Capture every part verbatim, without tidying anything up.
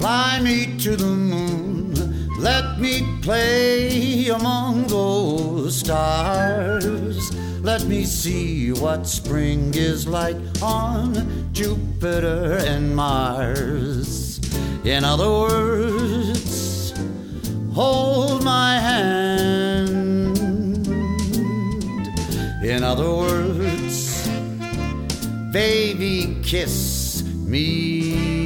Fly me to the moon, let me play among those stars. Let me see what spring is like on Jupiter and Mars. In other words, hold my hand. In other words, baby, kiss me.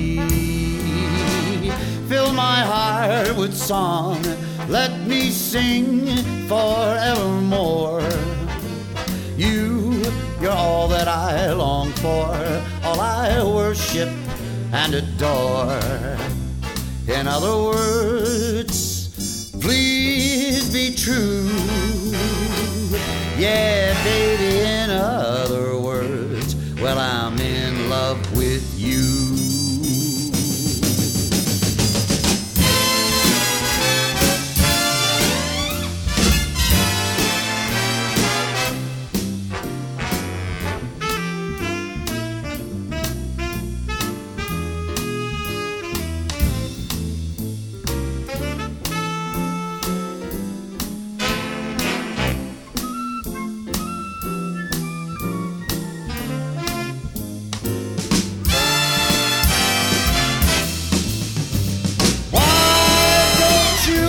Fill my heart with song, let me sing forevermore. You, you're all that I long for, all I worship and adore. In other words, please be true. Yeah, baby, in other words, well, I'm in love with you.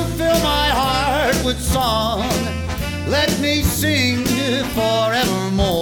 With song, let me sing forevermore.